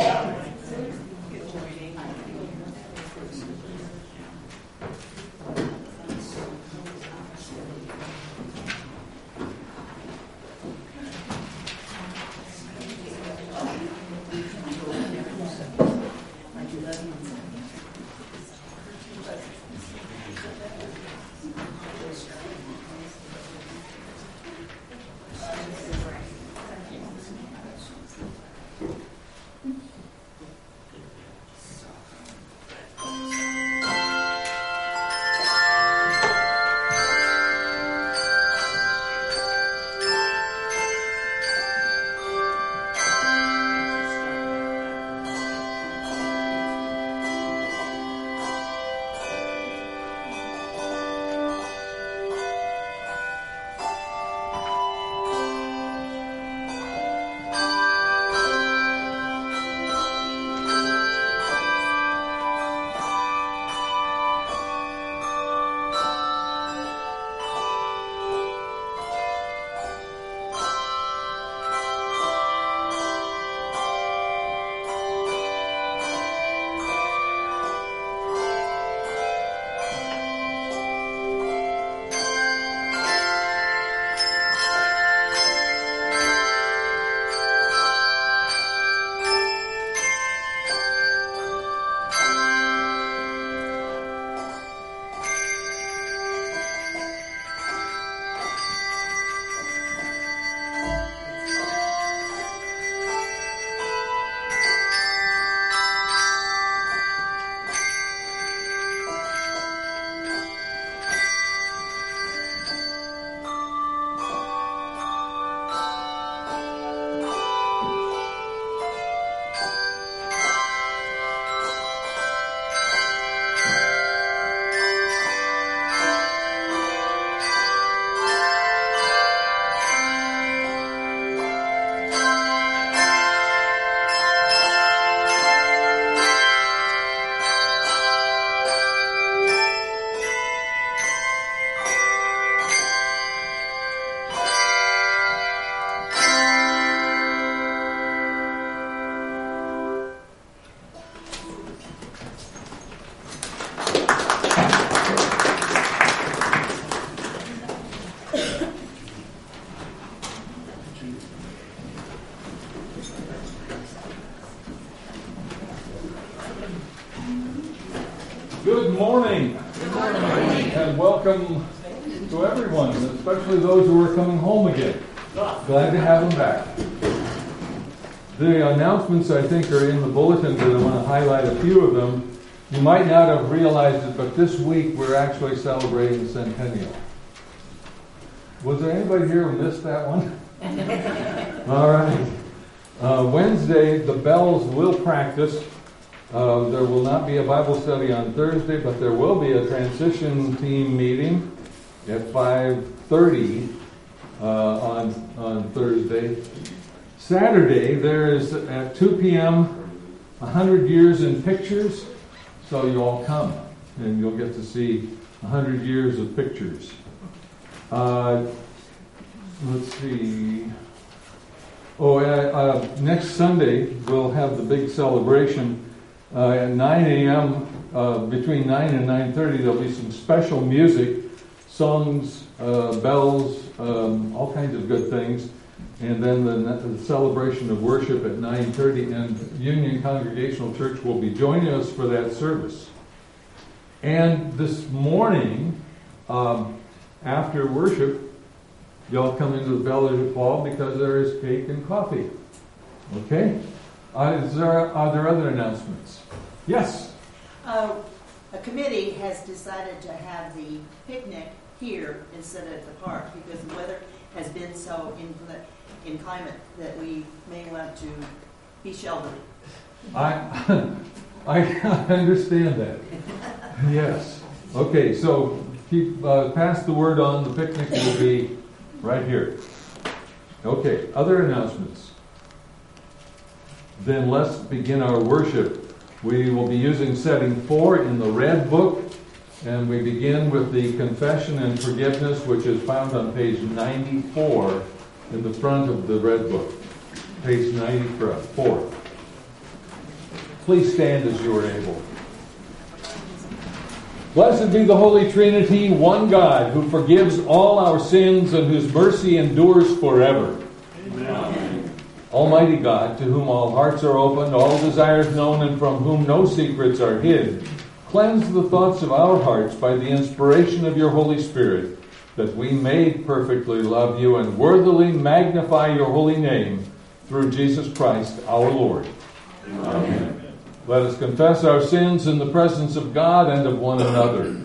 Good morning. Good morning. And welcome to everyone, especially those who are coming home again. Glad to have them back. The announcements, I think, are in the bulletins, and I want to highlight a few of them. You might not have realized it, but this week we're actually celebrating the centennial. Was there anybody here who missed that one? All right. Wednesday, the bells will practice. There will not be a Bible study on Thursday, but there will be a transition team meeting at 5:30 on Thursday. Saturday, there is at 2 p.m. 100 Years in Pictures, so you all come, and you'll get to see 100 years of pictures. Let's see. Next Sunday, we'll have the big celebration. At 9 a.m., between 9 and 9:30, there'll be some special music, songs, bells, all kinds of good things. And then the celebration of worship at 9:30, and Union Congregational Church will be joining us for that service. And this morning, after worship, y'all come into the Belle Isle Hall because there is cake and coffee. Okay? Are there other announcements? Yes? A committee has decided to have the picnic here instead of at the park because the weather has been so inclement that we may want to be sheltered. I understand that. Yes. Okay, so pass the word on. The picnic will be right here. Okay, other announcements. Then let's begin our worship. We will be using setting 4 in the Red Book, and we begin with the Confession and Forgiveness, which is found on page 94 in the front of the Red Book. Page 94. Please stand as you are able. Blessed be the Holy Trinity, one God, who forgives all our sins and whose mercy endures forever. Amen. Almighty God, to whom all hearts are opened, all desires known, and from whom no secrets are hid, cleanse the thoughts of our hearts by the inspiration of your Holy Spirit, that we may perfectly love you and worthily magnify your holy name through Jesus Christ our Lord. Amen. Let us confess our sins in the presence of God and of one another.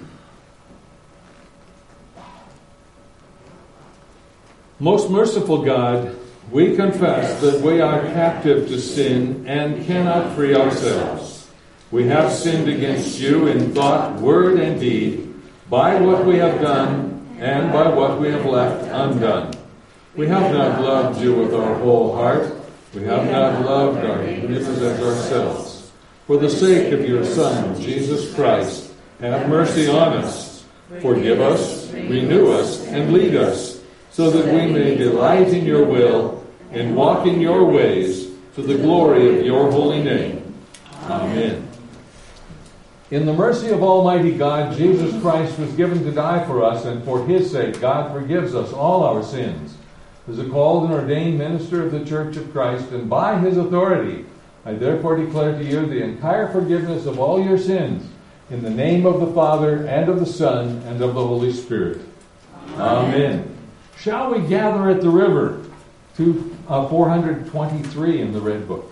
Most merciful God, we confess that we are captive to sin and cannot free ourselves. We have sinned against you in thought, word, and deed, by what we have done and by what we have left undone. We have not loved you with our whole heart. We have not loved our neighbors as ourselves. For the sake of your Son, Jesus Christ, have mercy on us. Forgive us, renew us, and lead us, so that we may delight in your will and walk in your ways to the glory of your holy name. Amen. In the mercy of Almighty God, Jesus Christ was given to die for us, and for his sake God forgives us all our sins. As a called and ordained minister of the Church of Christ, and by his authority, I therefore declare to you the entire forgiveness of all your sins, in the name of the Father, and of the Son, and of the Holy Spirit. Amen. Shall we gather at the river? 423 in the Red Book.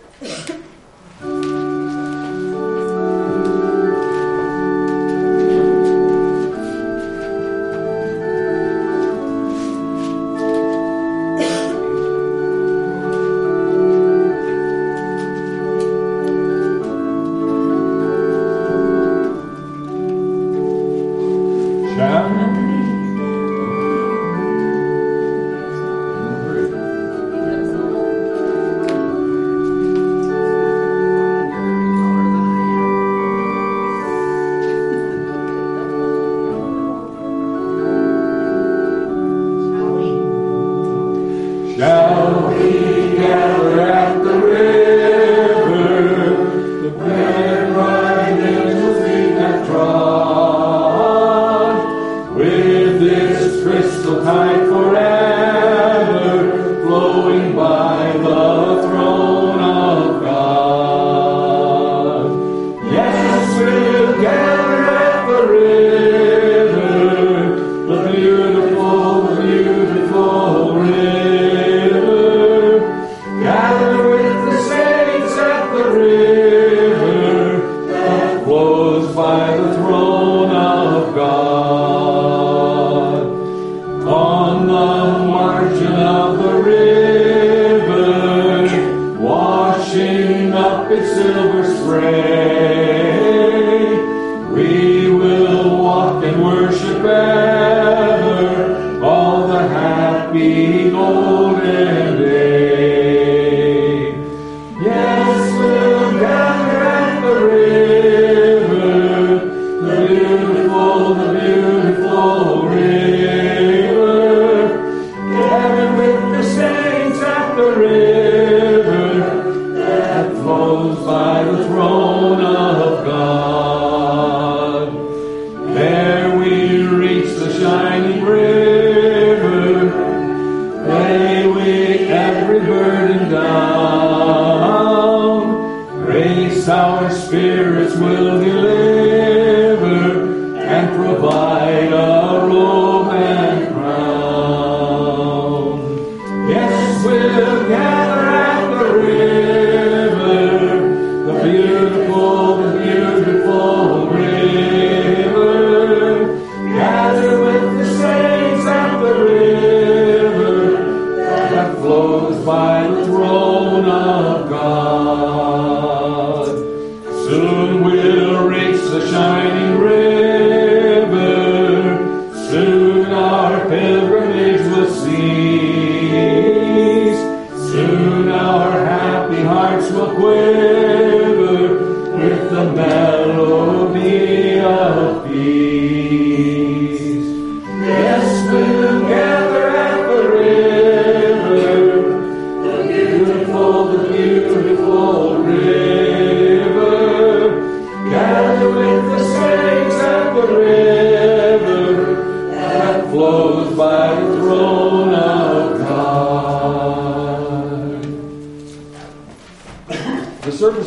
Beautiful river.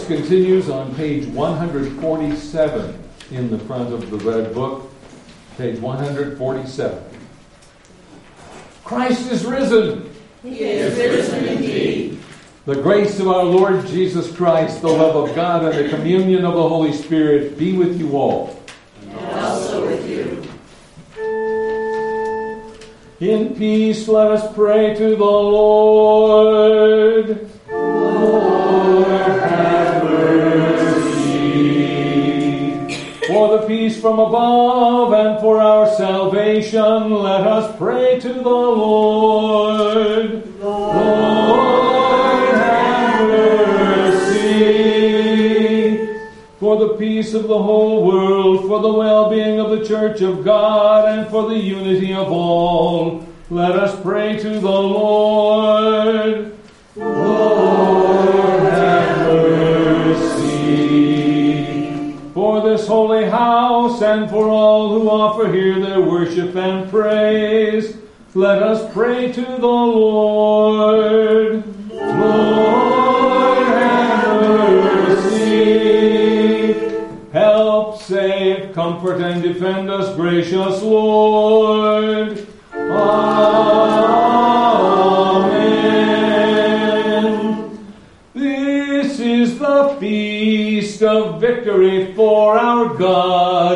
continues on page 147 in the front of the red book. Page 147. Christ is risen. He is risen indeed. The grace of our Lord Jesus Christ, the love of God, and the communion of the Holy Spirit be with you all. And also with you. In peace, let us pray to the Lord. Lord, have mercy. For the peace from above and for our salvation, let us pray to the Lord. Lord, have mercy. For the peace of the whole world, for the well-being of the Church of God, and for the unity of all, let us pray to the Lord. Lord, have mercy. For this holy house, and for all who offer here their worship and praise, let us pray to the Lord. Lord, have mercy. Help, save, comfort, and defend us, gracious Lord. Amen. This is the feast of victory for our God.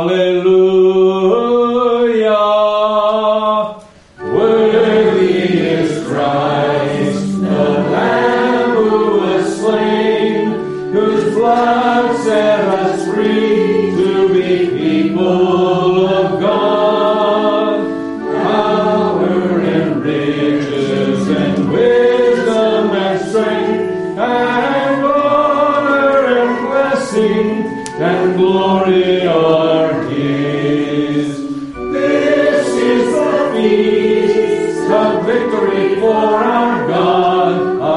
Alleluia. Worthy is Christ, the Lamb who was slain, whose blood set us free to be people of God. Power and riches and wisdom and strength and honor and blessing and glory are His. This is the feast of victory for our God.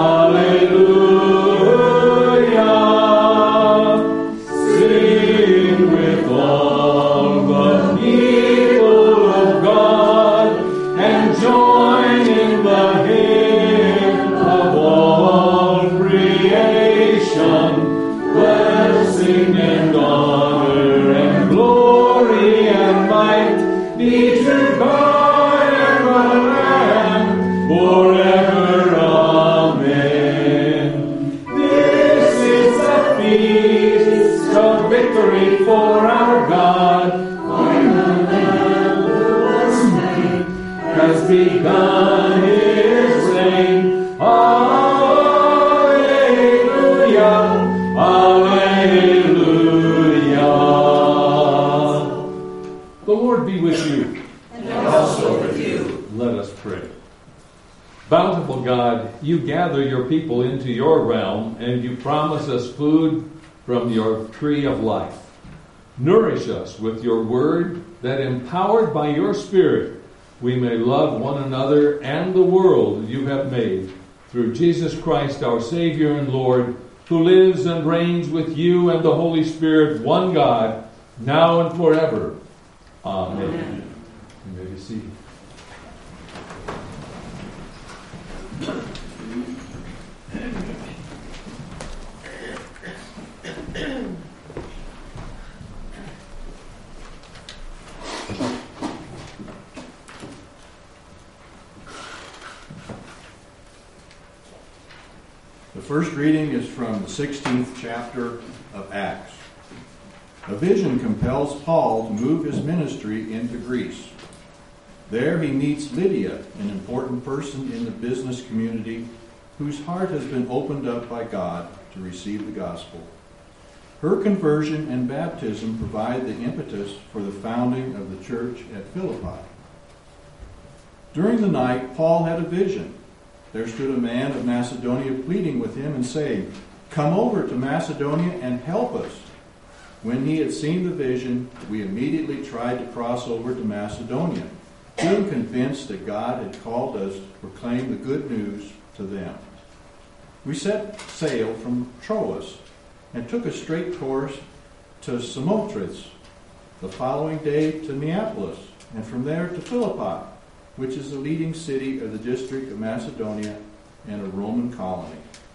Alleluia. Sing with all the people of God and join in the hymn of all creation. Blessing and honor and glory and might be to God and the Lamb forever. Amen. This is the feast of victory for our God. When the Lamb who was slain has begun His reign. Alleluia. Alleluia. The Lord be with you. And also with you. Let us pray. Bountiful God, you gather your people into your realm, and you promise us food from your tree of life. Nourish us with your word, that empowered by your Spirit, we may love one another and the world you have made, through Jesus Christ, our Savior and Lord, who lives and reigns with you and the Holy Spirit, one God, now and forever. Amen. You may be seated. The first reading is from the 16th chapter of Acts. A vision compels Paul to move his ministry into Greece. There he meets Lydia, an important person in the business community whose heart has been opened up by God to receive the gospel. Her conversion and baptism provide the impetus for the founding of the church at Philippi. During the night, Paul had a vision. There stood a man of Macedonia pleading with him and saying, "Come over to Macedonia and help us." When he had seen the vision, we immediately tried to cross over to Macedonia, being convinced that God had called us to proclaim the good news to them. We set sail from Troas and took a straight course to Samothrace, the following day to Neapolis, and from there to Philippi, which is the leading city of the district of Macedonia and a Roman colony.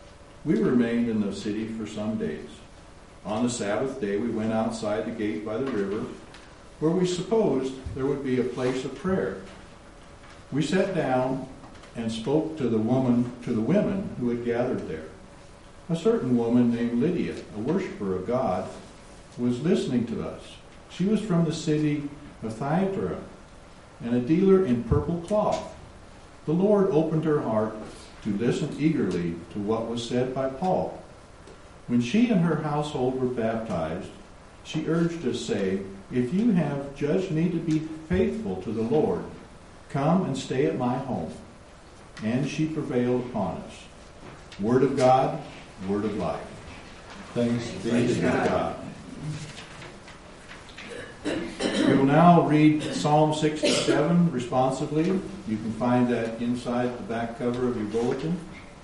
we remained in the city for some days. On the Sabbath day, we went outside the gate by the river, where we supposed there would be a place of prayer. We sat down and spoke to the women who had gathered there. A certain woman named Lydia, a worshiper of God, was listening to us. She was from the city of Thyatira and a dealer in purple cloth. The Lord opened her heart to listen eagerly to what was said by Paul. When she and her household were baptized, she urged us, saying, "If you have judged me to be faithful to the Lord, come and stay at my home." And she prevailed upon us. Word of God, word of life. Thanks be to God. We will now read Psalm 67 responsively. You can find that inside the back cover of your bulletin.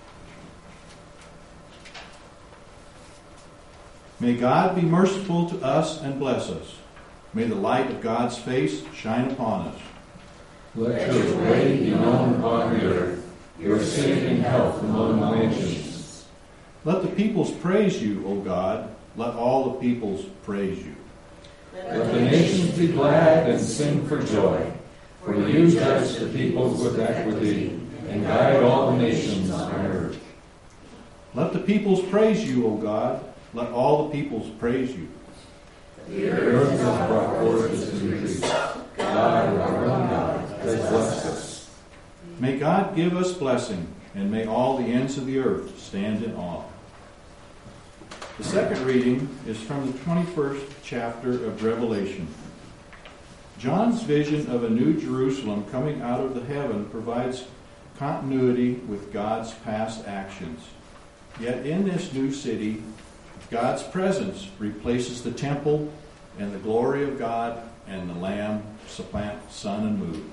May God be merciful to us and bless us. May the light of God's face shine upon us. Let your way be known upon the earth, your saving health among the nations. Let the peoples praise you, O God. Let all the peoples praise you. Let the nations be glad and sing for joy. For you judge the peoples with equity and guide all the nations on earth. Let the peoples praise you, O God. Let all the peoples praise you. The earth has brought forth its increase. God, our own God, has blessed us. May God give us blessing, and may all the ends of the earth stand in awe. The second reading is from the 21st chapter of Revelation. John's vision of a new Jerusalem coming out of the heaven provides continuity with God's past actions. Yet in this new city, God's presence replaces the temple, and the glory of God and the Lamb supplant sun and moon.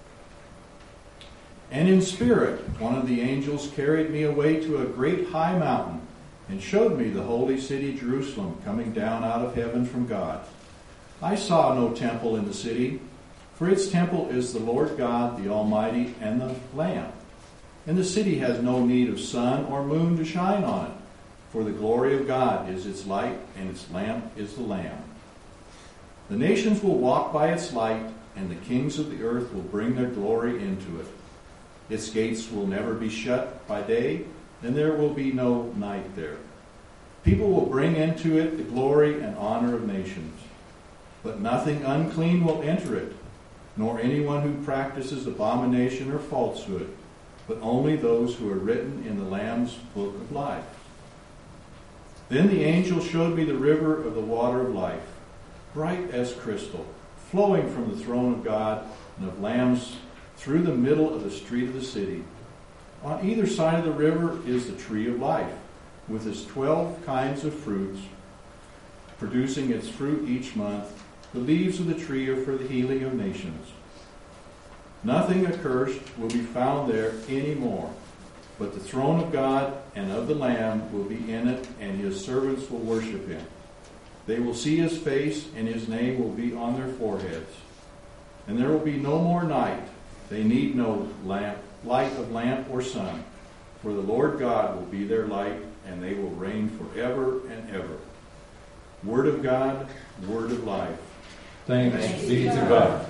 And in spirit, one of the angels carried me away to a great high mountain and showed me the holy city Jerusalem coming down out of heaven from God. I saw no temple in the city, for its temple is the Lord God, the Almighty, and the Lamb. And the city has no need of sun or moon to shine on it, for the glory of God is its light, and its lamp is the Lamb. The nations will walk by its light, and the kings of the earth will bring their glory into it. Its gates will never be shut by day, and there will be no night there. People will bring into it the glory and honor of nations. But nothing unclean will enter it, nor anyone who practices abomination or falsehood, but only those who are written in the Lamb's book of life. Then the angel showed me the river of the water of life, bright as crystal, flowing from the throne of God and of lambs through the middle of the street of the city. On either side of the river is the tree of life, with its 12 kinds of fruits, producing its fruit each month. The leaves of the tree are for the healing of nations. Nothing accursed will be found there any more, but the throne of God and of the Lamb will be in it, and his servants will worship him. They will see his face, and his name will be on their foreheads. And there will be no more night. They need no light of lamp or sun, for the Lord God will be their light, and they will reign forever and ever. Word of God, word of life. Thanks be to God.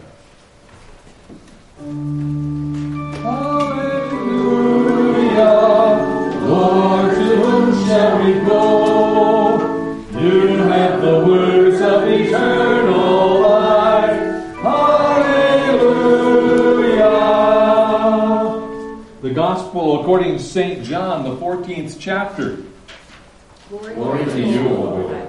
Hallelujah. Lord, to whom shall we go? You have the words of eternal life. Hallelujah. The Gospel according to St. John, the 14th chapter. Glory to you, O Lord.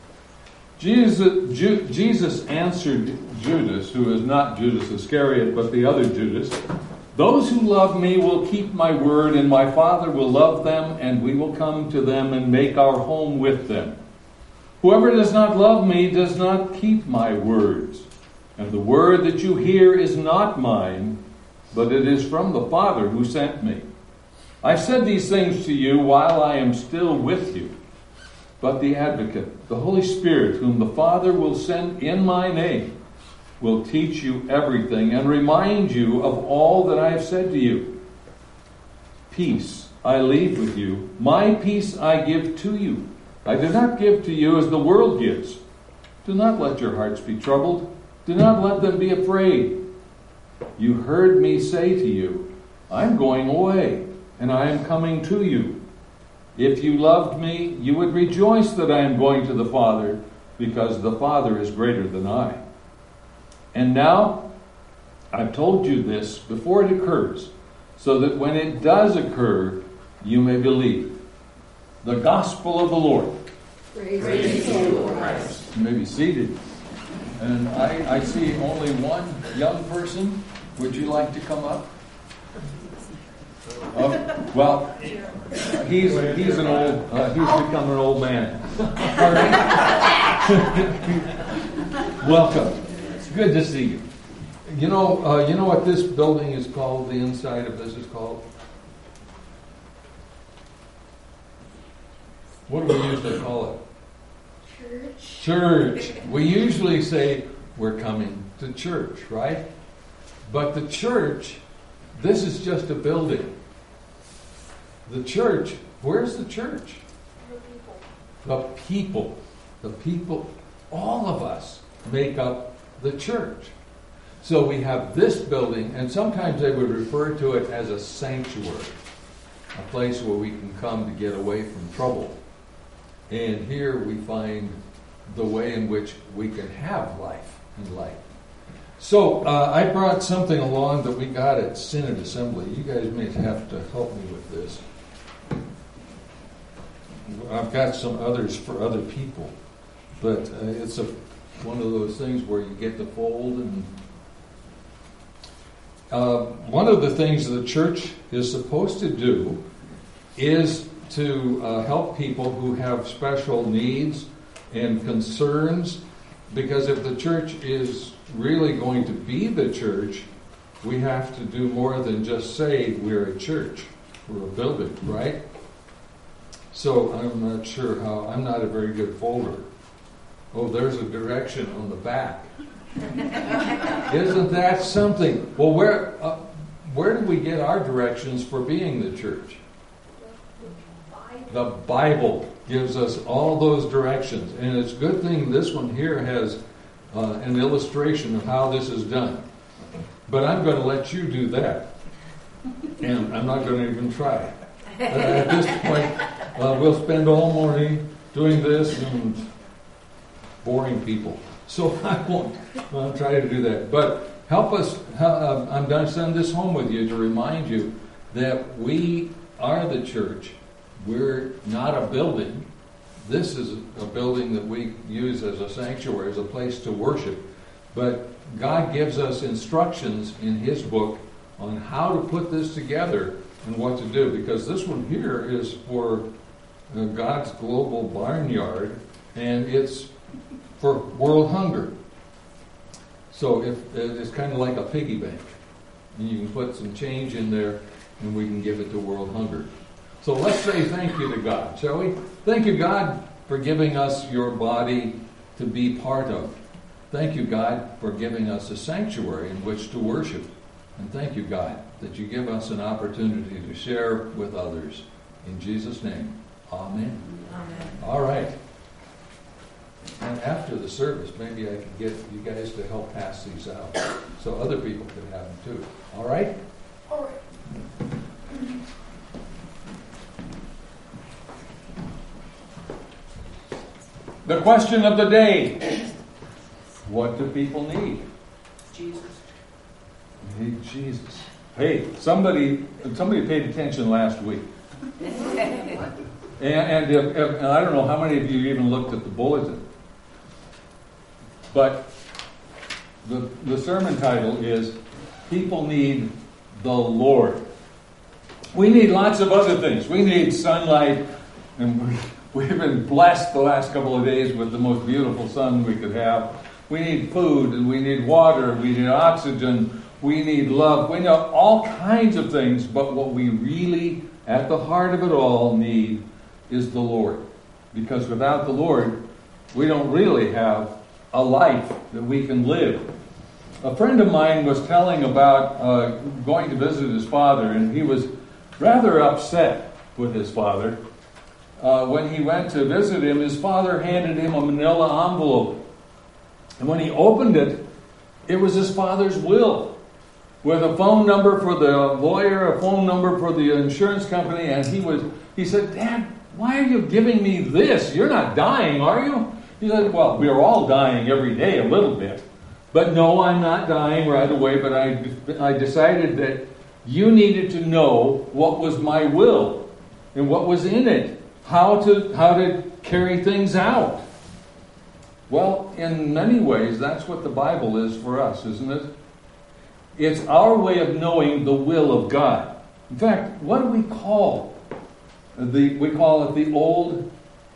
Jesus answered Judas, who is not Judas Iscariot, but the other Judas, "Those who love me will keep my word, and my Father will love them, and we will come to them and make our home with them. Whoever does not love me does not keep my words. And the word that you hear is not mine, but it is from the Father who sent me. I said these things to you while I am still with you. But the Advocate, the Holy Spirit, whom the Father will send in my name, will teach you everything and remind you of all that I have said to you. Peace I leave with you. My peace I give to you. I do not give to you as the world gives. Do not let your hearts be troubled. Do not let them be afraid. You heard me say to you, I'm going away, and I am coming to you. If you loved me, you would rejoice that I am going to the Father, because the Father is greater than I. And now, I've told you this before it occurs, so that when it does occur, you may believe. The gospel of the Lord. Praise the Lord Christ. You may be seated. And I see only one young person. Would you like to come up? Well, he's an old. He's become an old man. Welcome. It's good to see you. You know what this building is called? The inside of this is called. What do we usually call it? Church. We usually say we're coming to church, right? But the church, this is just a building. The church, where's the church? The people. The people, all of us make up the church. So we have this building, and sometimes they would refer to it as a sanctuary, a place where we can come to get away from trouble. And here we find the way in which we can have life and light. So I brought something along that we got at Synod Assembly. You guys may have to help me with this. I've got some others for other people, but it's one of those things where you get to fold. And one of the things the church is supposed to do is to help people who have special needs and concerns, because if the church is really going to be the church, we have to do more than just say we're a church, we're a building, right? So I'm not sure how, I'm not a very good folder. Oh, there's a direction on the back. Isn't that something? Well, where do we get our directions for being the church? The Bible gives us all those directions. And it's a good thing this one here has an illustration of how this is done. But I'm going to let you do that. And I'm not going to even try. At this point, we'll spend all morning doing this and boring people. So I won't try to do that. But help us, I'm going to send this home with you to remind you that we are the church. We're not a building. This is a building that we use as a sanctuary, as a place to worship. But God gives us instructions in His book on how to put this together and what to do. Because this one here is for God's global barnyard, and it's for world hunger. So it's kind of like a piggy bank. And you can put some change in there, and we can give it to world hunger. So let's say thank you to God, shall we? Thank you, God, for giving us your body to be part of. Thank you, God, for giving us a sanctuary in which to worship. And thank you, God, that you give us an opportunity to share with others. In Jesus' name, amen. Amen. All right. And after the service, maybe I could get you guys to help pass these out so other people can have them too. All right? All right. The question of the day. What do people need? Jesus. Need Jesus. Hey, somebody paid attention last week. And I don't know how many of you even looked at the bulletin. But the sermon title is People Need the Lord. We need lots of other things. We need sunlight, and we've been blessed the last couple of days with the most beautiful sun we could have. We need food, and we need water, we need oxygen, we need love. We need all kinds of things, but what we really, at the heart of it all, need is the Lord. Because without the Lord, we don't really have a life that we can live. A friend of mine was telling about going to visit his father, and he was rather upset with his father. When he went to visit him, his father handed him a manila envelope. And when he opened it, it was his father's will, with a phone number for the lawyer, a phone number for the insurance company, and he said, "Dad, why are you giving me this? You're not dying, are you?" He said, "Well, we're all dying every day a little bit. But no, I'm not dying right away, but I decided that you needed to know what was my will and what was in it, how to carry things out." Well, in many ways, that's what the Bible is for us, isn't it? It's our way of knowing the will of God. In fact, what do we call we call it the Old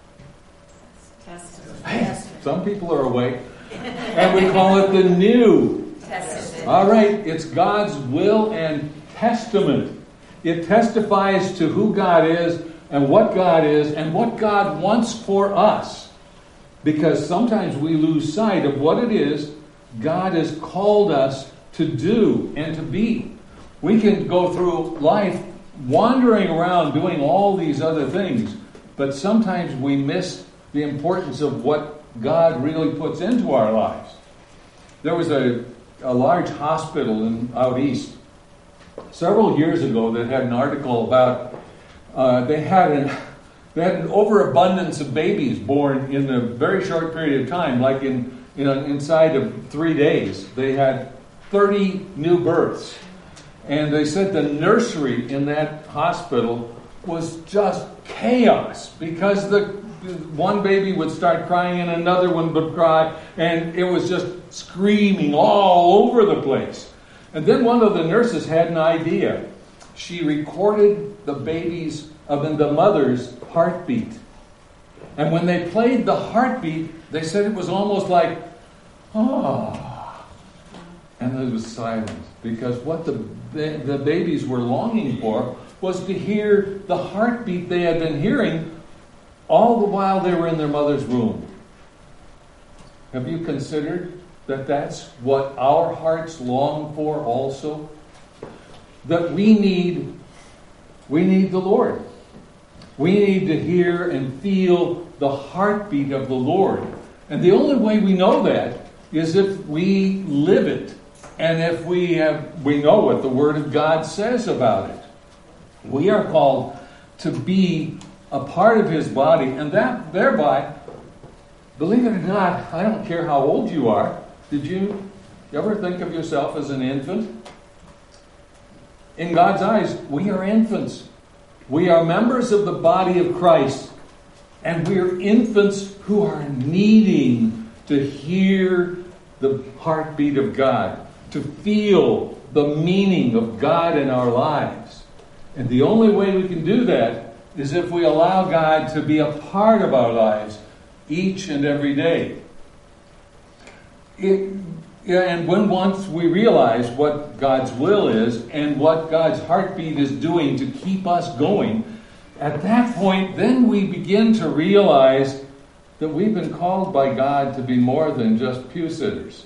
Testament. Some people are awake. And we call it the New Testament. All right, it's God's will and testament. It testifies to who God is and what God wants for us. Because sometimes we lose sight of what it is God has called us to do and to be. We can go through life wandering around doing all these other things, but sometimes we miss the importance of what God really puts into our lives. There was a large hospital out east several years ago that had an article about they had an overabundance of babies born in a very short period of time, like inside of 3 days. They had 30 new births. And they said the nursery in that hospital was just chaos because the one baby would start crying and another one would cry, and it was just screaming all over the place. And then one of the nurses had an idea. She recorded the mother's heartbeat. And when they played the heartbeat, they said it was almost like, oh. And there was silence, because what the babies were longing for was to hear the heartbeat they had been hearing all the while they were in their mother's womb. Have you considered that that's what our hearts long for also? That we need the Lord. We need to hear and feel the heartbeat of the Lord. And the only way we know that is if we live it. And if we know what the Word of God says about it. We are called to be a part of His body, and that thereby, believe it or not, I don't care how old you are. Did you ever think of yourself as an infant? In God's eyes, we are infants. We are members of the body of Christ, and we are infants who are needing to hear the heartbeat of God, to feel the meaning of God in our lives. And the only way we can do that is if we allow God to be a part of our lives each and every day. And once we realize what God's will is and what God's heartbeat is doing to keep us going, at that point, then we begin to realize that we've been called by God to be more than just pew sitters.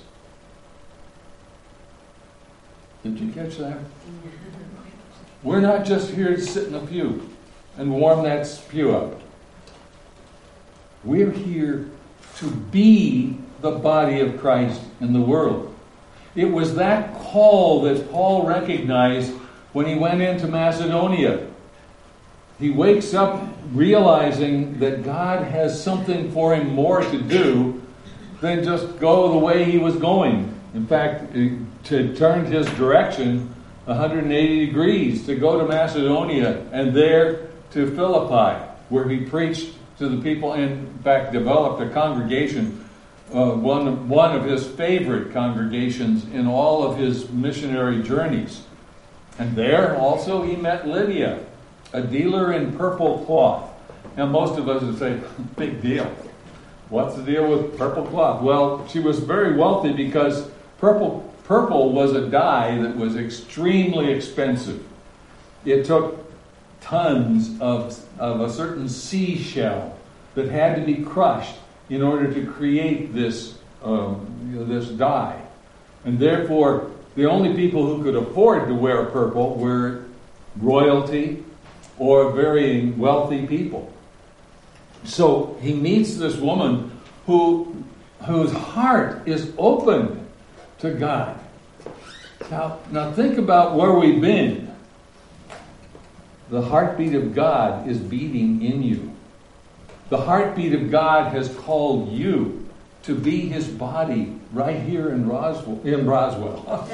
Did you catch that? We're not just here to sit in a pew and warm that pew up. We're here to be the body of Christ in the world. It was that call that Paul recognized when he went into Macedonia. He wakes up realizing that God has something for him more to do than just go the way he was going. In fact, to turn his direction 180 degrees to go to Macedonia and there to Philippi, where he preached to the people and, in fact, developed a congregation, one of his favorite congregations in all of his missionary journeys. And there also he met Lydia, a dealer in purple cloth. Now most of us would say, big deal. What's the deal with purple cloth? Well, she was very wealthy because purple was a dye that was extremely expensive. It took tons of a certain seashell that had to be crushed in order to create this dye. And therefore, the only people who could afford to wear purple were royalty or very wealthy people. So he meets this woman whose heart is open to God. Now think about where we've been. The heartbeat of God is beating in you. The heartbeat of God has called you to be His body right here in Roswell.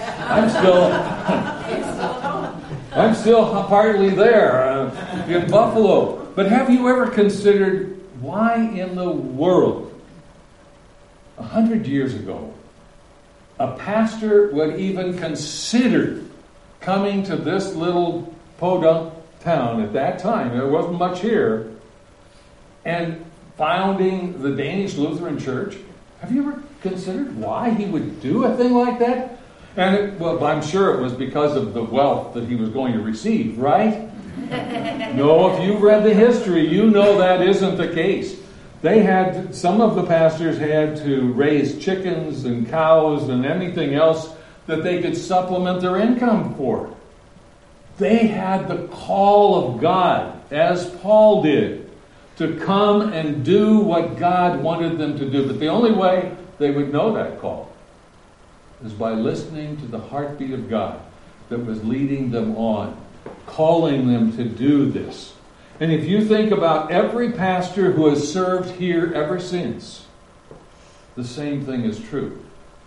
I'm still partly there in Buffalo. But have you ever considered why in the world, 100 years ago, a pastor would even consider coming to this little podunk town at that time? There wasn't much here. And founding the Danish Lutheran Church. Have you ever considered why he would do a thing like that? And I'm sure it was because of the wealth that he was going to receive, right? No, if you've read the history, you know that isn't the case. Some of the pastors had to raise chickens and cows and anything else that they could supplement their income for. They had the call of God, as Paul did, to come and do what God wanted them to do. But the only way they would know that call is by listening to the heartbeat of God that was leading them on, calling them to do this. And if you think about every pastor who has served here ever since, the same thing is true.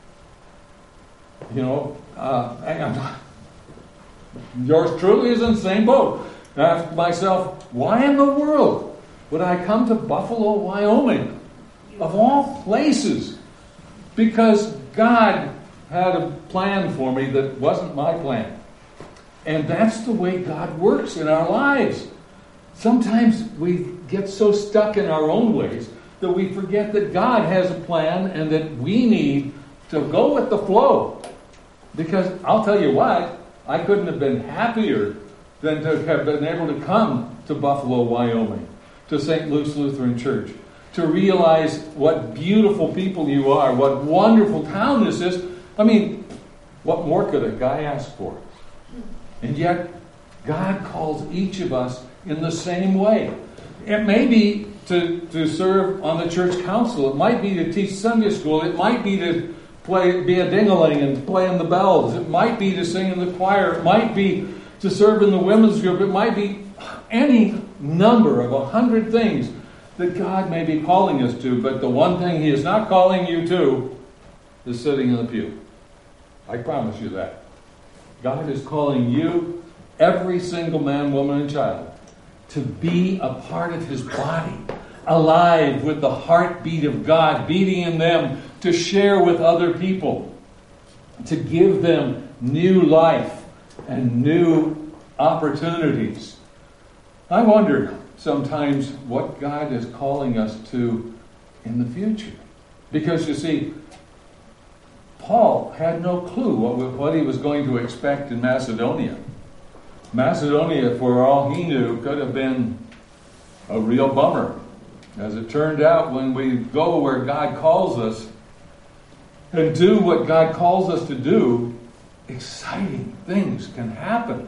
Yours truly is in the same boat. I ask myself, why in the world would I come to Buffalo, Wyoming, of all places? Because God had a plan for me that wasn't my plan. And that's the way God works in our lives. Sometimes we get so stuck in our own ways that we forget that God has a plan and that we need to go with the flow. Because I'll tell you what, I couldn't have been happier than to have been able to come to Buffalo, Wyoming, to St. Luke's Lutheran Church, to realize what beautiful people you are, what wonderful town this is. I mean, what more could a guy ask for? And yet, God calls each of us in the same way. It may be to serve on the church council. It might be to teach Sunday school. It might be to be a ding-a-ling and play in the bells. It might be to sing in the choir. It might be to serve in the women's group. It might be any number of 100 things that God may be calling us to. But the one thing He is not calling you to is sitting in the pew. I promise you that. God is calling you, every single man, woman, and child, to be a part of His body, alive with the heartbeat of God beating in them, to share with other people, to give them new life and new opportunities. I wonder sometimes what God is calling us to in the future. Because you see, Paul had no clue what he was going to expect in Macedonia. Macedonia, for all he knew, could have been a real bummer. As it turned out, when we go where God calls us and do what God calls us to do, exciting things can happen.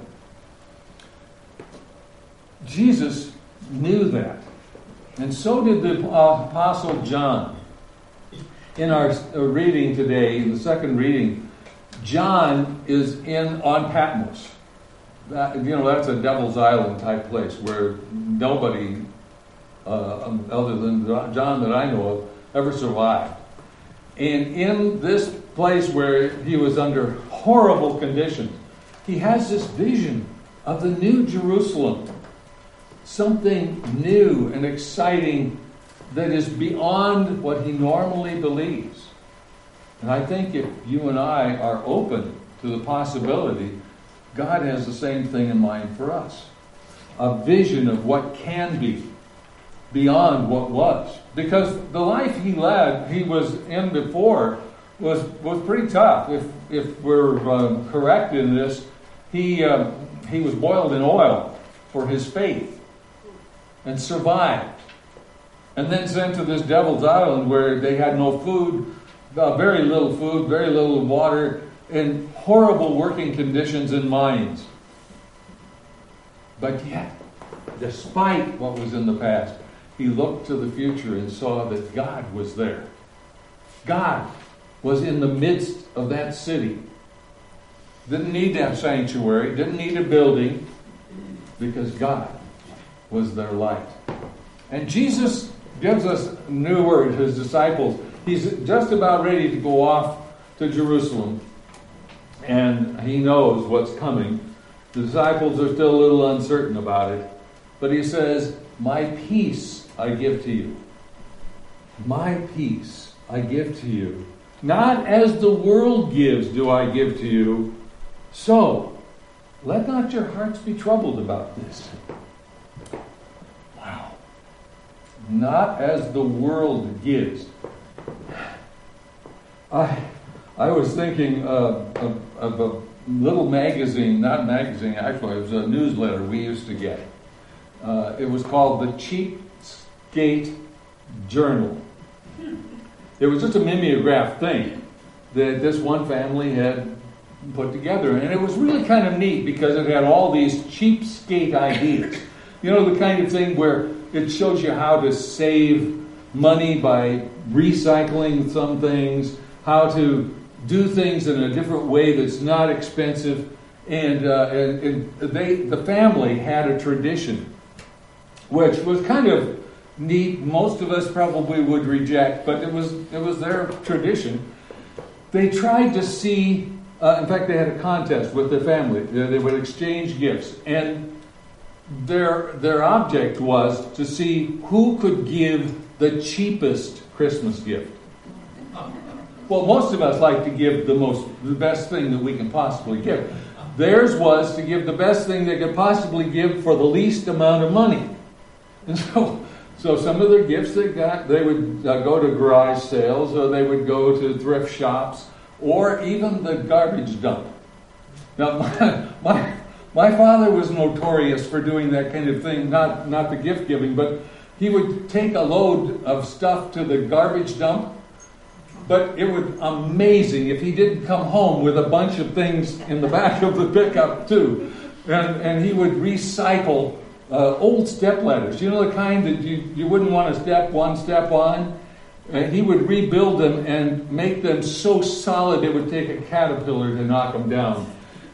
Jesus knew that. And so did the Apostle John. In our reading today, in the second reading, John is on Patmos. That's a Devil's Island type place where nobody other than John that I know of ever survived. And in this place where he was under horrible conditions, he has this vision of the new Jerusalem. Something new and exciting that is beyond what he normally believes. And I think if you and I are open to the possibility, God has the same thing in mind for us. A vision of what can be beyond what was. Because the life he was in before, was pretty tough. If we're correct in this, he was boiled in oil for his faith and survived. And then sent to this Devil's Island where they had no food, very little food, very little water, and horrible working conditions in mines. But yet, despite what was in the past, he looked to the future and saw that God was there. God was in the midst of that city. Didn't need that sanctuary, didn't need a building, because God was their light. And Jesus gives us a new word, his disciples. He's just about ready to go off to Jerusalem, and he knows what's coming. The disciples are still a little uncertain about it, but he says, "My peace I give to you. My peace I give to you. Not as the world gives do I give to you. So, let not your hearts be troubled about this." Wow. Not as the world gives. I was thinking of a little magazine, not magazine, actually, it was a newsletter we used to get. It was called the Cheapskate Journal. It was just a mimeograph thing that this one family had put together. And it was really kind of neat because it had all these cheapskate ideas. You know, the kind of thing where it shows you how to save money by recycling some things, how to do things in a different way that's not expensive. And the family had a tradition, which was kind of neat. Most of us probably would reject, but it was their tradition. They tried to see, in fact, they had a contest with their family. They would exchange gifts, and their object was to see who could give the cheapest Christmas gift. Well, most of us like to give the best thing that we can possibly give. Theirs was to give the best thing they could possibly give for the least amount of money. And so some of their gifts they got, they would go to garage sales, or they would go to thrift shops, or even the garbage dump. Now, my father was notorious for doing that kind of thing, not the gift giving, but he would take a load of stuff to the garbage dump. But it was amazing if he didn't come home with a bunch of things in the back of the pickup too. And he would recycle old stepladders. You know, the kind that you wouldn't want to step one step on? And he would rebuild them and make them so solid it would take a caterpillar to knock them down.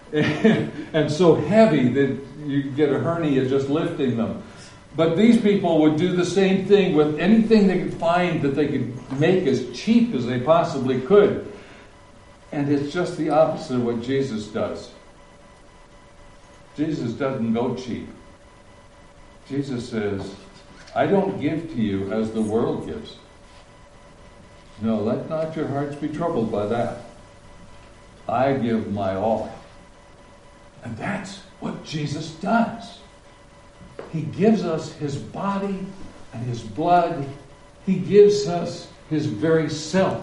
And so heavy that you get a hernia just lifting them. But these people would do the same thing with anything they could find that they could make as cheap as they possibly could. And it's just the opposite of what Jesus does. Jesus doesn't go cheap. Jesus says, "I don't give to you as the world gives." No, let not your hearts be troubled by that. I give my all. And that's what Jesus does. He gives us his body and his blood. He gives us his very self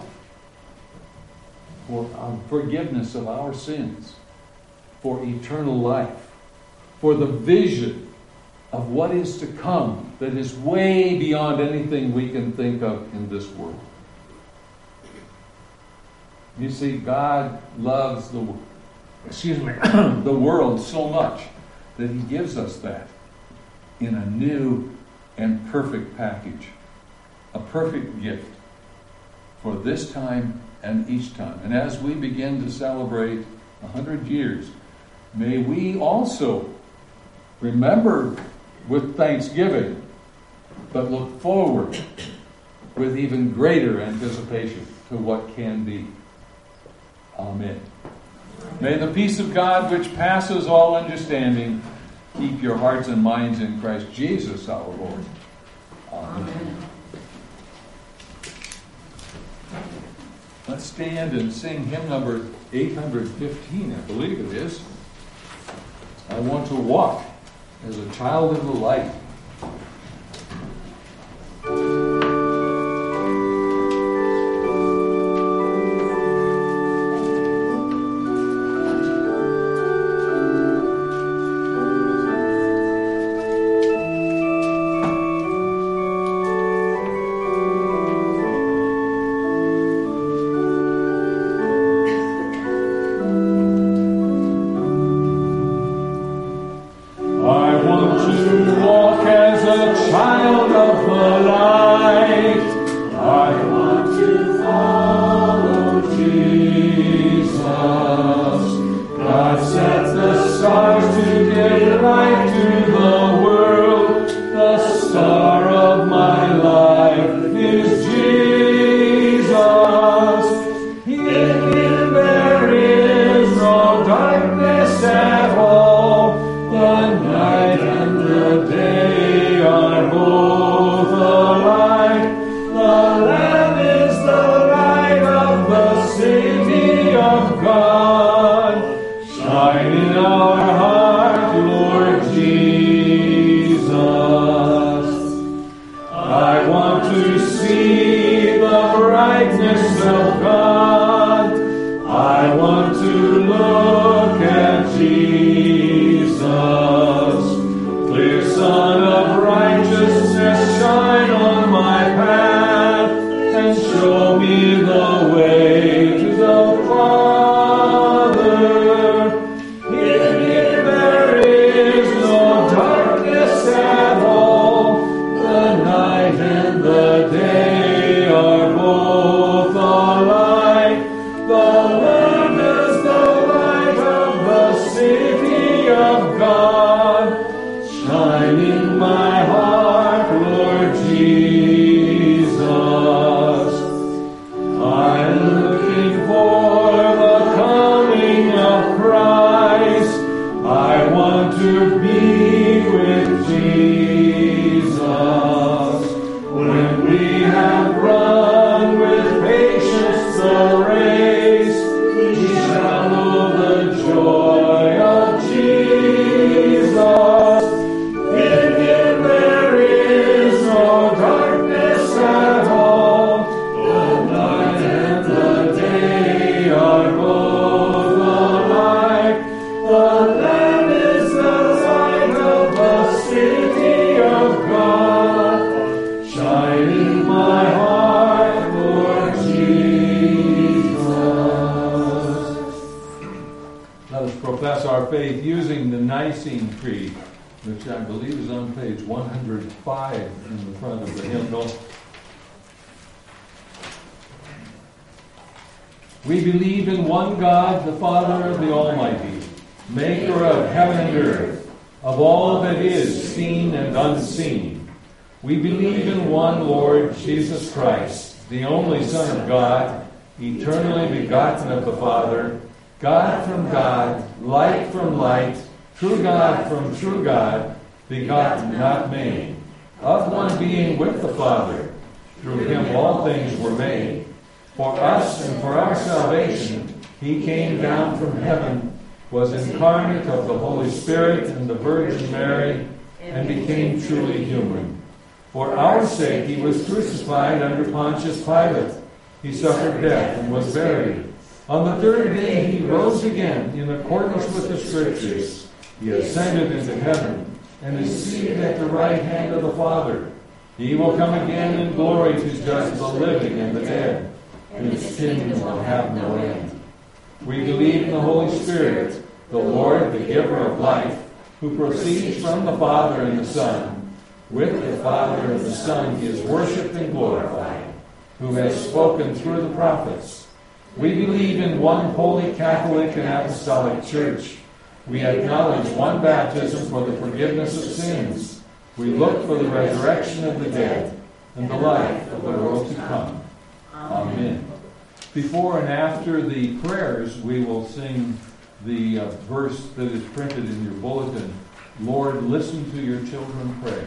for forgiveness of our sins, for eternal life, for the vision of what is to come that is way beyond anything we can think of in this world. You see, God loves the world so much that he gives us that in a new and perfect package, a perfect gift for this time and each time. And as we begin to celebrate 100 years, may we also remember with thanksgiving, but look forward with even greater anticipation to what can be. Amen. May the peace of God, which passes all understanding, keep your hearts and minds in Christ Jesus our Lord. Amen. Let's stand and sing hymn number 815, I believe it is. I want to walk as a child of the light. I want to walk show me the way to the Father. In Him there is no darkness at all. The night and the day are both alike. The Lamb is the light of the city of God. Shine in my heart, Lord Jesus. I'm looking for the coming of Christ. I want to be with Jesus. When we have run with patience the race, we shall know the joy of Jesus. In Him there is no darkness at all. The night and the day are both alike. The Lamb is the light of the city of God. Shine in my heart, Lord Jesus. Let us profess our faith using the Nicene Creed, which I believe is on page 105 in the front of the hymnal. We believe in one God, the Father, the Almighty, maker of heaven and earth, of all that is seen and unseen. We believe in one Lord Jesus Christ, the only Son of God, eternally begotten of the Father, God from God, light from light, true God from true God, begotten, not made, of one being with the Father. Through Him all things were made. For us and for our salvation, He came down from heaven, was incarnate of the Holy Spirit and the Virgin Mary, and became truly human. For our sake He was crucified under Pontius Pilate. He suffered death and was buried. On the third day He rose again in accordance with the Scriptures. He ascended into heaven and is seated at the right hand of the Father. He will come again in glory to judge the living and the dead, and His kingdom will have no end. We believe in the Holy Spirit, the Lord, the giver of life, who proceeds from the Father and the Son. With the Father and the Son He is worshipped and glorified, who has spoken through the prophets. We believe in one holy Catholic and Apostolic Church. We acknowledge one baptism for the forgiveness of sins. We look for the resurrection of the dead and the life of the world to come. Amen. Before and after the prayers, we will sing the verse that is printed in your bulletin. Lord, listen to your children pray.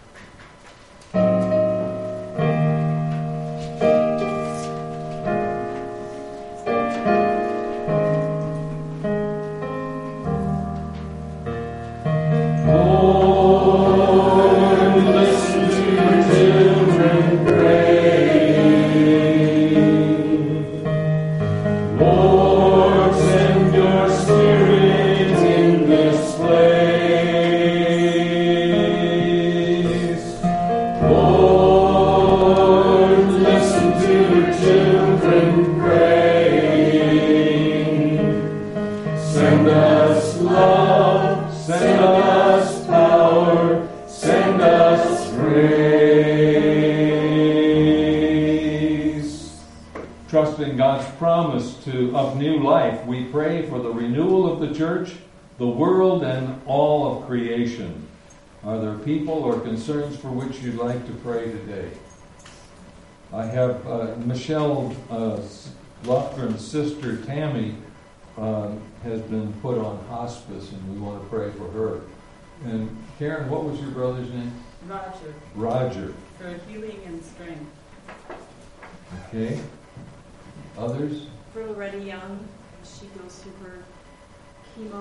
Trusting God's promise of new life, we pray for the renewal of the church, the world, and all of creation. Are there people or concerns for which you'd like to pray today? I have Michelle Lofgren's sister, Tammy, has been put on hospice, and we want to pray for her. And Karen, what was your brother's name? Roger. Roger. For healing and strength. Okay. Others? For Loretta Young, she goes through her chemo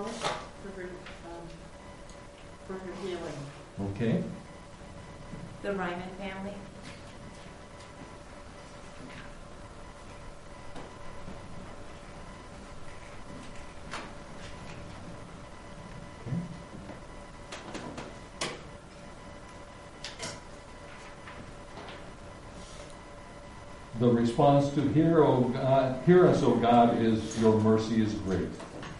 for her healing. Okay. The Ryman family. The response to hear us, O God, is your mercy is great.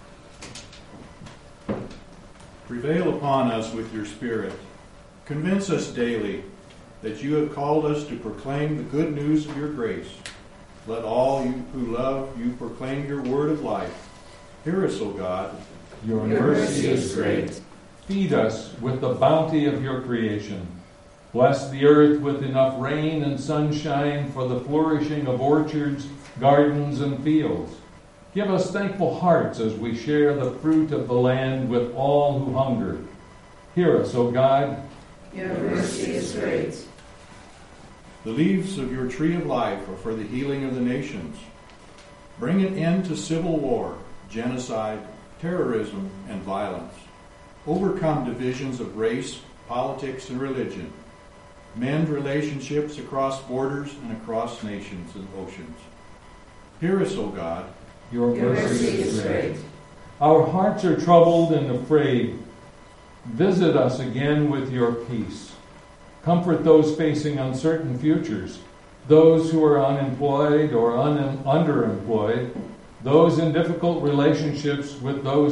Prevail upon us with your Spirit. Convince us daily that you have called us to proclaim the good news of your grace. Let all you who love you proclaim your word of life. Hear us, O God. Your mercy is great. Feed us with the bounty of your creation. Bless the earth with enough rain and sunshine for the flourishing of orchards, gardens, and fields. Give us thankful hearts as we share the fruit of the land with all who hunger. Hear us, O God. Your mercy is great. The leaves of your tree of life are for the healing of the nations. Bring an end to civil war, genocide, terrorism, and violence. Overcome divisions of race, politics, and religion. Mend relationships across borders and across nations and oceans. Hear us, O God. Your mercy is great. Our hearts are troubled and afraid. Visit us again with your peace. Comfort those facing uncertain futures, those who are unemployed or underemployed, those in difficult relationships with those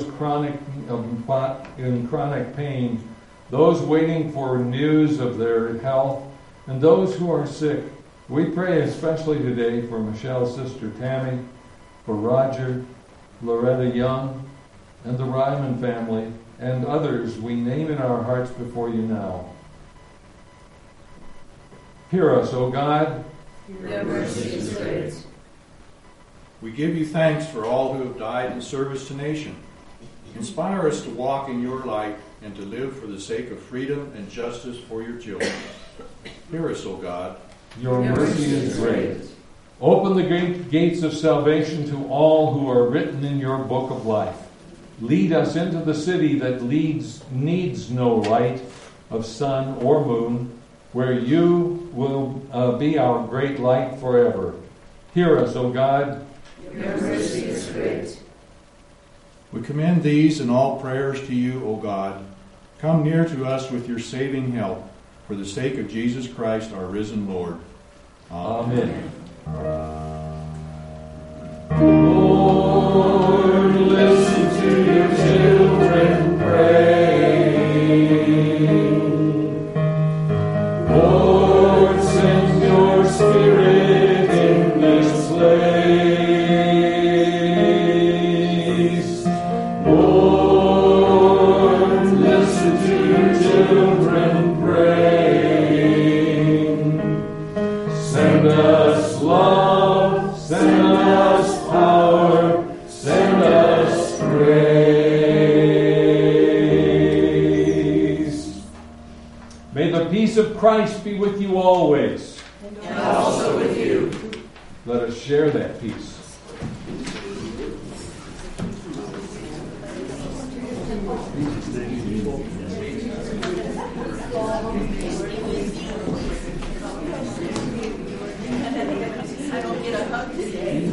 in chronic pain, those waiting for news of their health, and those who are sick. We pray especially today for Michelle's sister Tammy, for Roger, Loretta Young, and the Ryman family, and others we name in our hearts before you now. Hear us, O God. Your mercy is great. We give you thanks for all who have died in service to nation. Inspire us to walk in your light and to live for the sake of freedom and justice for your children. Hear us, O God. Your mercy is great. Open the gates of salvation to all who are written in your book of life. Lead us into the city that needs no light of sun or moon, where you will be our great light forever. Hear us, O God. Your mercy is great. We commend these and all prayers to you, O God. Come near to us with your saving help, for the sake of Jesus Christ, our risen Lord. Amen. Lord, listen to your children pray. Lord, send your Spirit in this place. Lord, listen to your children praying. Send us love, send us power, send us grace. May the peace of Christ be with you always. And also with you. Let us share that peace. I don't get a hug today.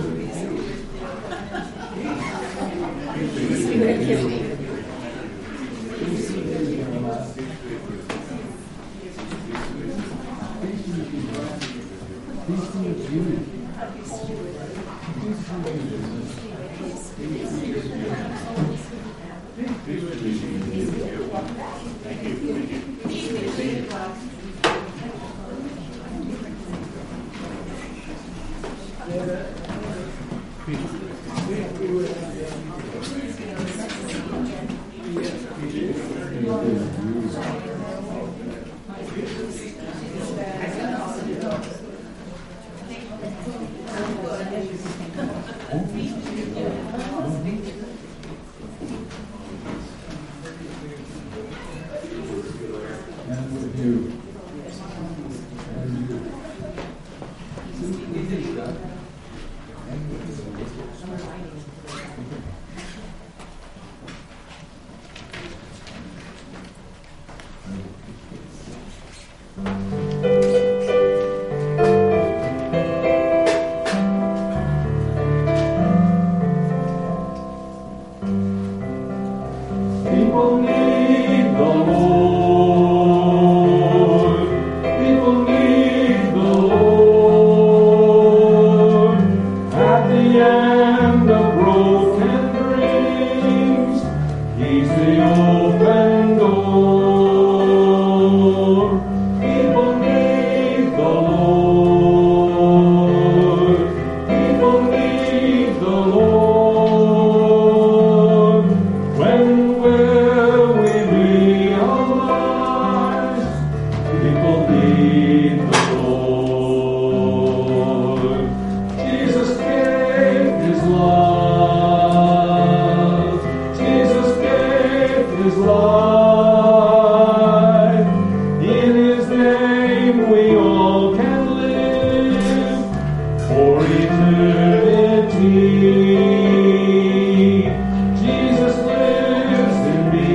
eternity. Jesus lives in me.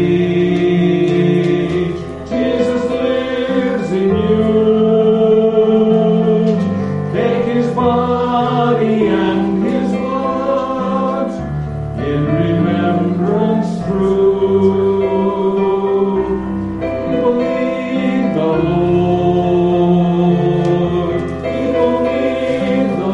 Jesus lives in you. Take his body and his blood in remembrance through. People need the Lord. People need the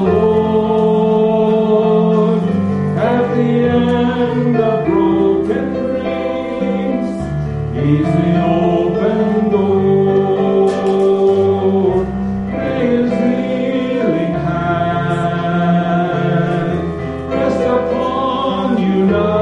Lord. At the end of broken dreams, he's the open door. May his healing hand rest upon you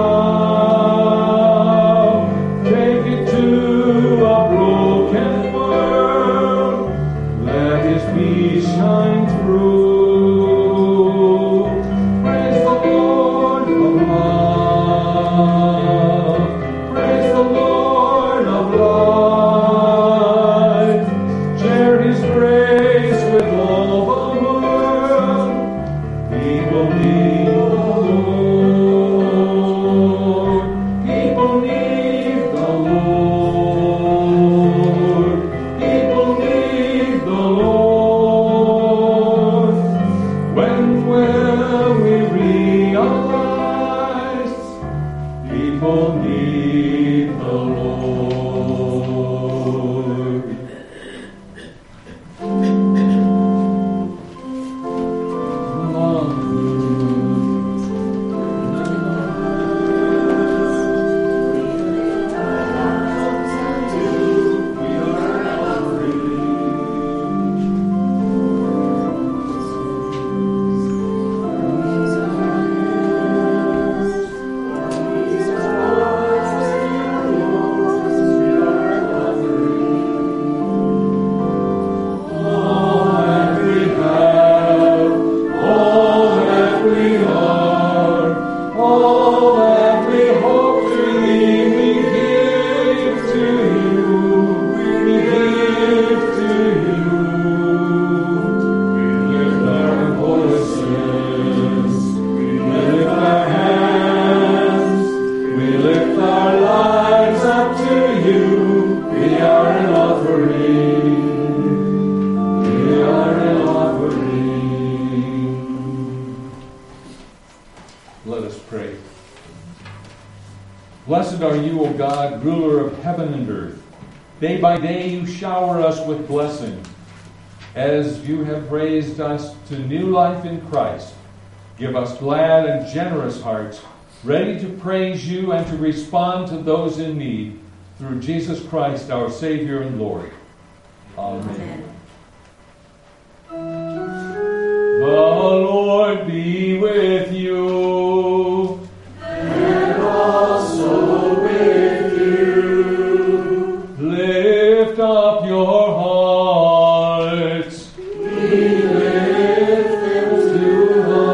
now. Take it to a broken world. Let his peace shine through. Praise the Lord of love. Praise the Lord of life. Share his grace with all the world. People need the Lord. People need the Lord. People need the Lord. When will we realize people need the Lord? Let us pray. Blessed are you, O God, ruler of heaven and earth. Day by day you shower us with blessing. As you have raised us to new life in Christ, give us glad and generous hearts, ready to praise you and to respond to those in need, through Jesus Christ, our Savior and Lord. Amen. The Lord be with you. And also with you. Lift up your hearts. We lift them to the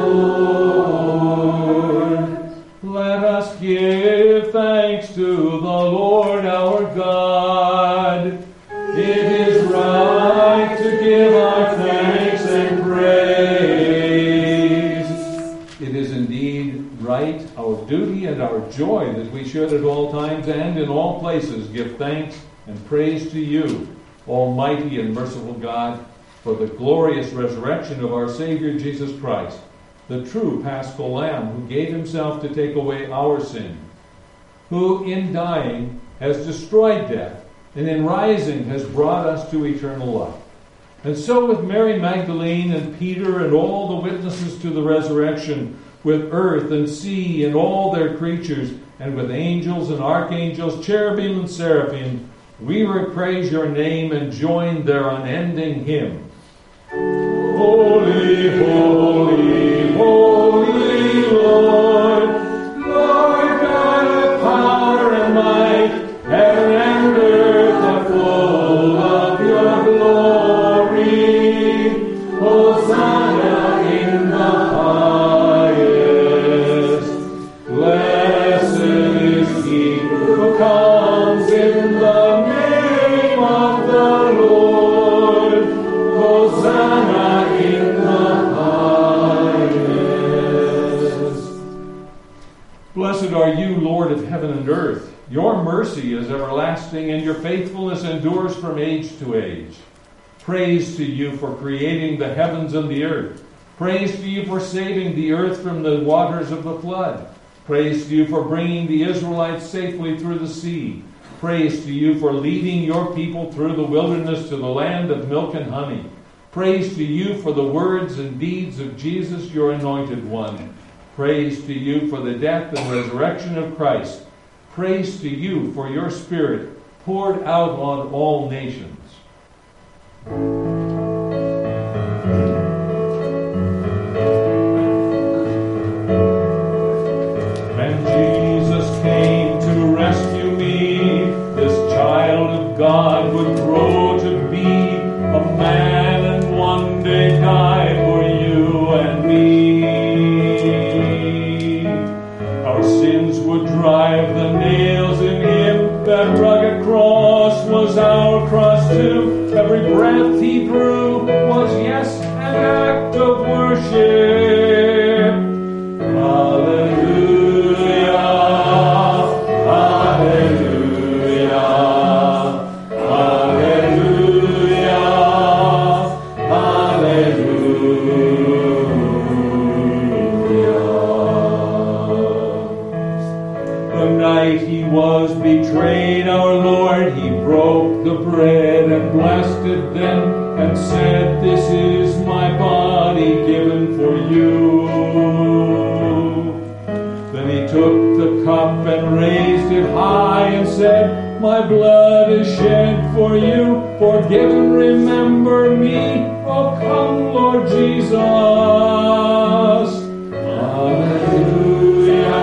Lord. Let us give thanks to the Lord our God. It is right to give our thanks and praise. It is indeed right, our duty and our joy, that we should at all times and in all places give thanks and praise to you, Almighty and merciful God, for the glorious resurrection of our Savior Jesus Christ, the true Paschal Lamb who gave himself to take away our sin, who in dying has destroyed death, and in rising has brought us to eternal life. And so with Mary Magdalene and Peter and all the witnesses to the resurrection, with earth and sea and all their creatures, and with angels and archangels, cherubim and seraphim, we praise your name and join their unending hymn. Holy, holy, holy Lord, Lord God of power and might, heaven and earth are full of your glory. Hosanna in the highest. Blessed is he who comes in the name of the Lord. Hosanna in the highest. heaven and earth. Your mercy is everlasting, and your faithfulness endures from age to age. Praise to you for creating the heavens and the earth. Praise to you for saving the earth from the waters of the flood. Praise to you for bringing the Israelites safely through the sea. Praise to you for leading your people through the wilderness to the land of milk and honey. Praise to you for the words and deeds of Jesus, your anointed one. Praise to you for the death and resurrection of Christ. Praise to you for your Spirit poured out on all nations. And Jesus came to rescue me. This child of God would grow to be a man and one day die for you and me. Our sins would drive the nails in him. That rugged cross was our cross too. Every breath he drew was, yes, an act of worship. Hallelujah, hallelujah, hallelujah, hallelujah. The night he was betrayed, our Lord, he broke the bread and blessed it then and said, "This is my body given for you." Then he took the cup and raised it high and said, "My blood is shed for you. Forgive and remember me. Oh, come, Lord Jesus." Hallelujah,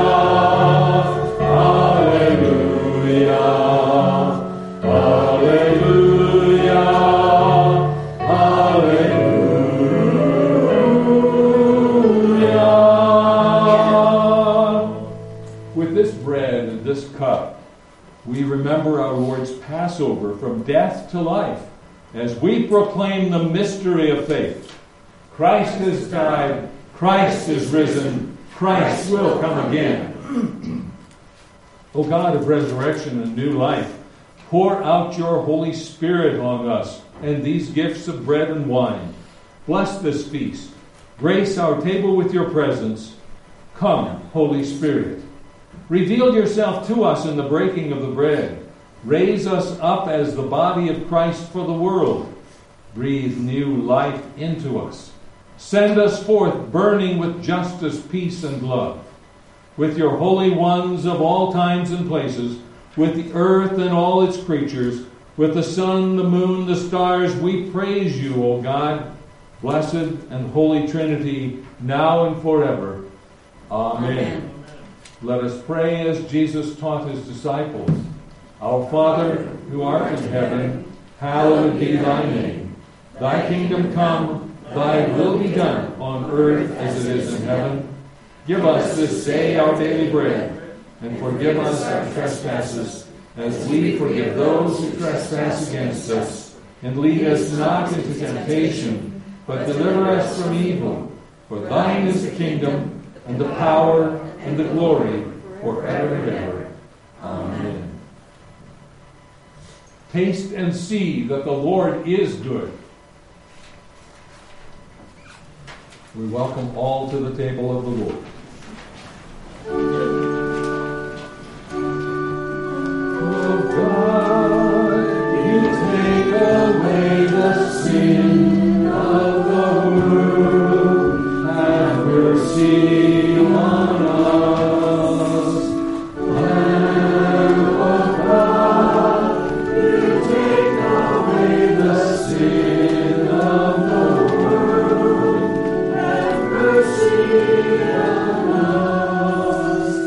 hallelujah, hallelujah, hallelujah. With this bread and this cup, we remember our Lord's Passover from death to life as we proclaim the mystery of faith. Christ has died, Christ is risen, Christ will come again. O God of resurrection and new life, pour out your Holy Spirit on us and these gifts of bread and wine. Bless this feast. Grace our table with your presence. Come, Holy Spirit. Reveal yourself to us in the breaking of the bread. Raise us up as the body of Christ for the world. Breathe new life into us. Send us forth burning with justice, peace, and love. With your holy ones of all times and places, with the earth and all its creatures, with the sun, the moon, the stars, we praise you, O God, blessed and holy Trinity, now and forever. Amen. Let us pray as Jesus taught his disciples. Our Father, who art in heaven, hallowed be thy name. Thy kingdom come, thy will be done on earth as it is in heaven. Give us this day our daily bread, and forgive us our trespasses, as we forgive those who trespass against us. And lead us not into temptation, but deliver us from evil. For thine is the kingdom, and the power, and the glory, forever and ever. Amen. Taste and see that the Lord is good. We welcome all to the table of the Lord. Oh God, you take away the sin of the world. Have mercy on us. Lamb of God, you take away the sin of the world. Have mercy on us.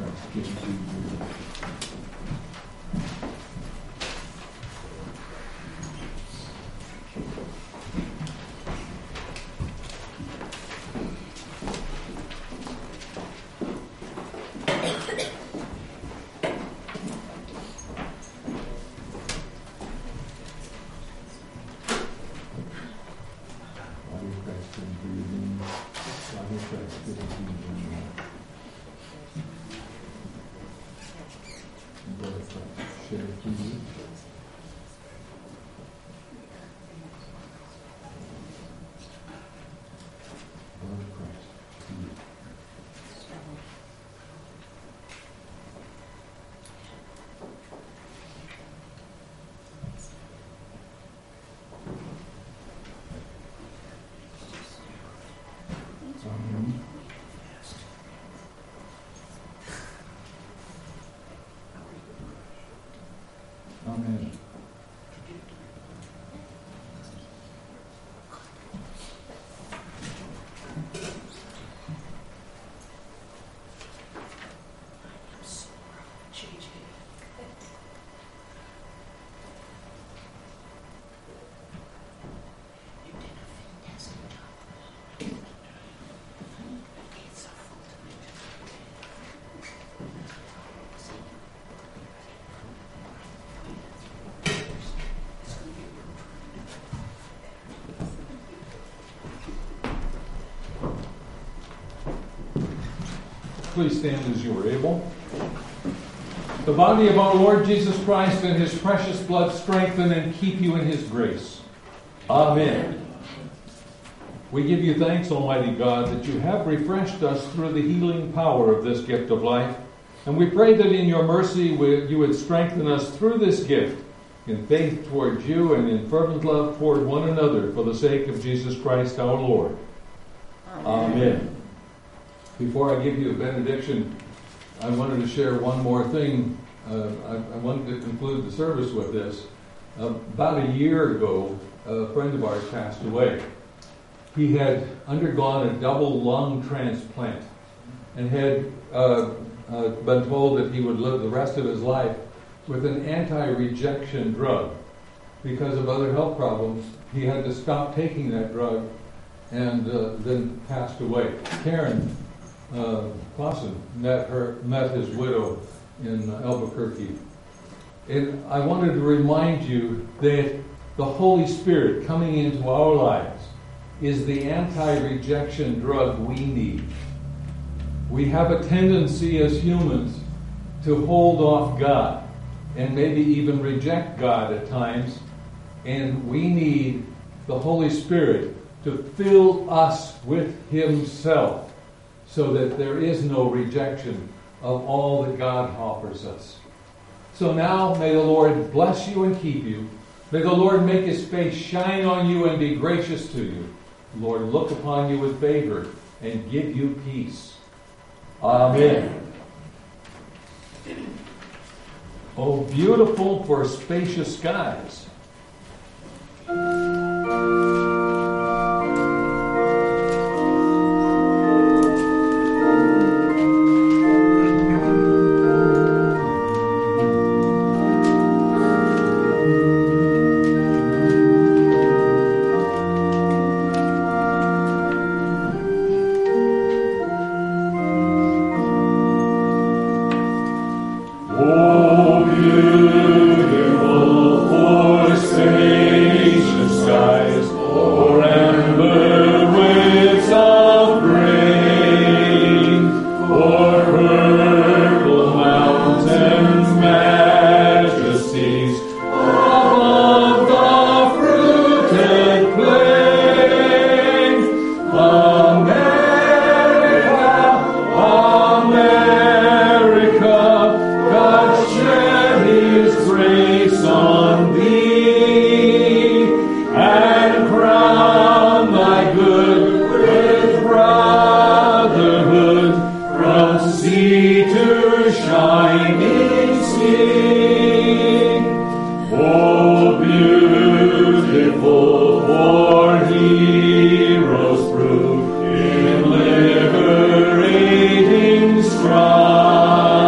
Christ, give to you. Body of Christ, give to you. Body of Christ, give to you. Blood of Christ, shed for you. Blood of Christ, to you. Amen. Amen. Please stand as you are able. The body of our Lord Jesus Christ and his precious blood strengthen and keep you in his grace. Amen. We give you thanks, Almighty God, that you have refreshed us through the healing power of this gift of life. And we pray that in your mercy you would strengthen us through this gift in faith towards you and in fervent love toward one another for the sake of Jesus Christ our Lord. Amen. Before I give you a benediction, I wanted to share one more thing. I wanted to conclude the service with this. About a year ago, a friend of ours passed away. He had undergone a double lung transplant and had been told that he would live the rest of his life with an anti-rejection drug. Because of other health problems, he had to stop taking that drug and then passed away. Karen Clausen met his widow in Albuquerque. And I wanted to remind you that the Holy Spirit coming into our lives is the anti-rejection drug we need. We have a tendency as humans to hold off God and maybe even reject God at times, and we need the Holy Spirit to fill us with himself so that there is no rejection of all that God offers us. So now may the Lord bless you and keep you. May the Lord make his face shine on you and be gracious to you. The Lord look upon you with favor and give you peace. Amen. Oh, beautiful for spacious skies. Heroes prove in liberating strife.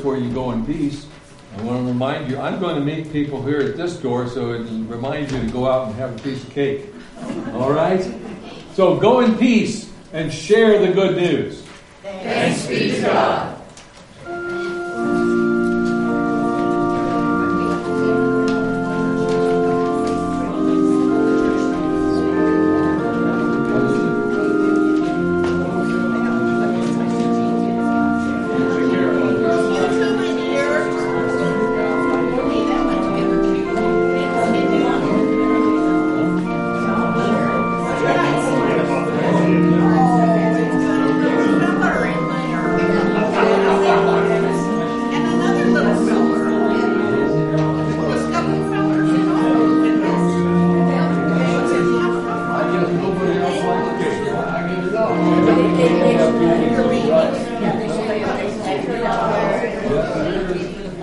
before you go in peace. I want to remind you, I'm going to meet people here at this door, so it'll remind you to go out and have a piece of cake. All right? So go in peace and share the good news. Thanks be to God.